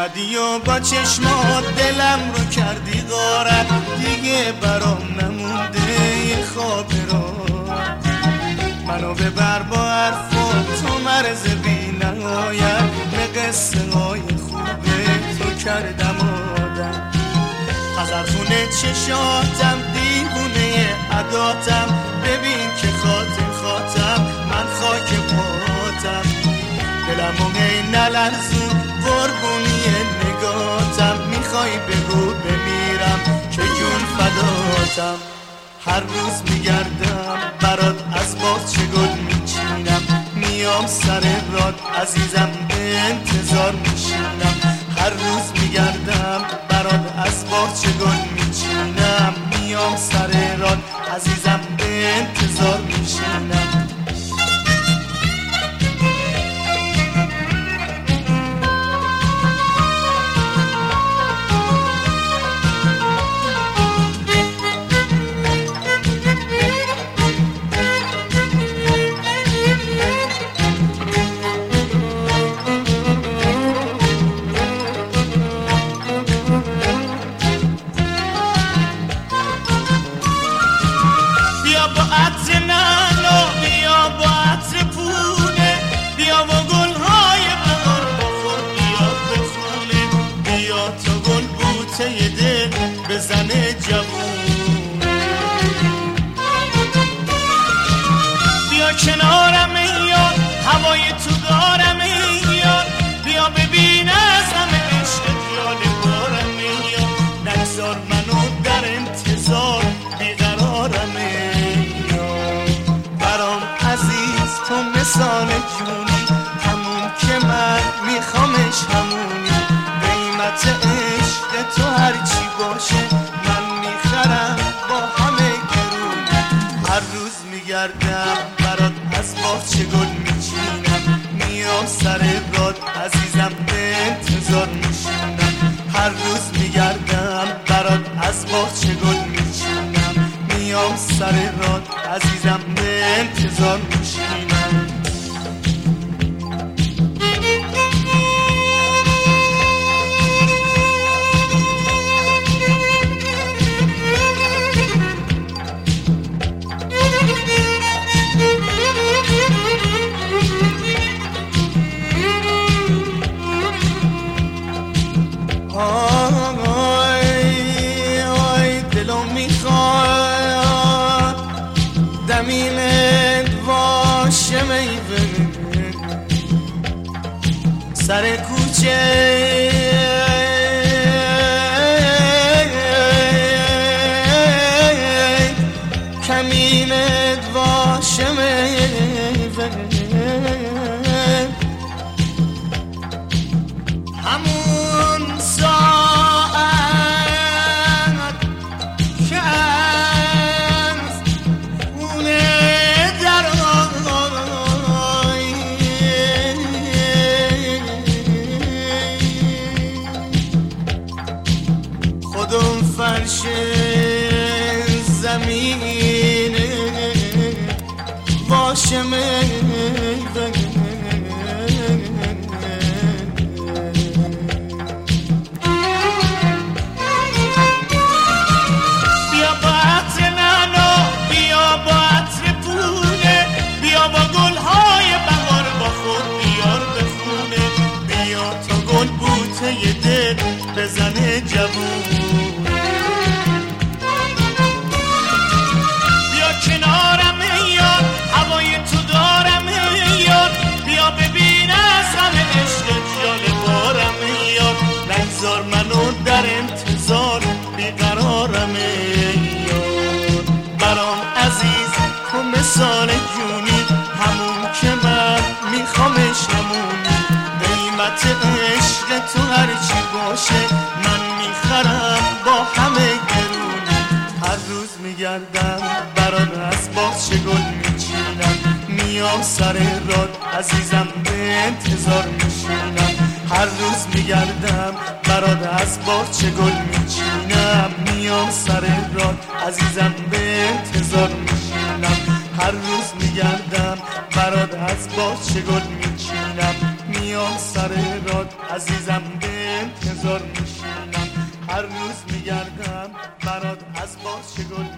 اومدی و با چشمات دلم رو کردی غارت، دیگه برام نمونده یه خاطرات. منو ببر با حرفات، تو مرز بی نهایت، به قصه های خوبه تو کردم آدم. از خونه چشاتم دیوونه عداتم، ببین که خاطرم من خاک پاتم. دلمو هی نلرزون قربونی نگاتم، میخوای بگو بمیرم که جون فداتم. هر روز میگردم برات از باغچه گل میچینم، میام سر راد عزیزم به انتظار میشینم. هر روز میگردم برات از باغچه گل میچینم، میام سر راد عزیزم به انتظار میشینم. بزنه جوون بیا کنارم یار، هوای تو دارم یار، بیا ببین از همه عشق خیال دارم یار. نگذار منو در انتظار بیقرارم یار. برام عزیز تو مثال جونی، همون که من میخوامش همونی. قیمت عشق تو هرچی باشه من میخرم با همه گرون. هر روز میگردم برات از باغچه گل میچینم، میام سر راد عزیزم به انتظار میشینم. هر روز میگردم برات از باغچه گل میچینم، میام سر راد عزیزم به انتظار میشینم. زمینت باشه میوه سر کوچه، کمینت باشه میوه همون ساعت که از خونه در خودم فرش زمینه باشه میوه. یه دل بزنه جوون بیا کنارم یار، هوای تو دارم یار، بیا ببین از همه عشق جال بارم یار. نگذار منو در انتظار بیقرارم یار. برام عزیز تو مثال جونی، همون که من میخوامش همونی. قیمت عشق تو هرچی باشه من میخرم با همه گرونی. هر روز میگردم برات از باغچه گل میچینم، میام سر راد عزیزم به انتظار میشینم. هر روز میگردم برات از باغچه گل میچینم، میام سر راد عزیزم به انتظار میشینم. هر روز میگردم برات از باغچه گل میچینم، میام سر راد عزیزم به انتظار میشینم، هر روز میگردم برات از باز چه گل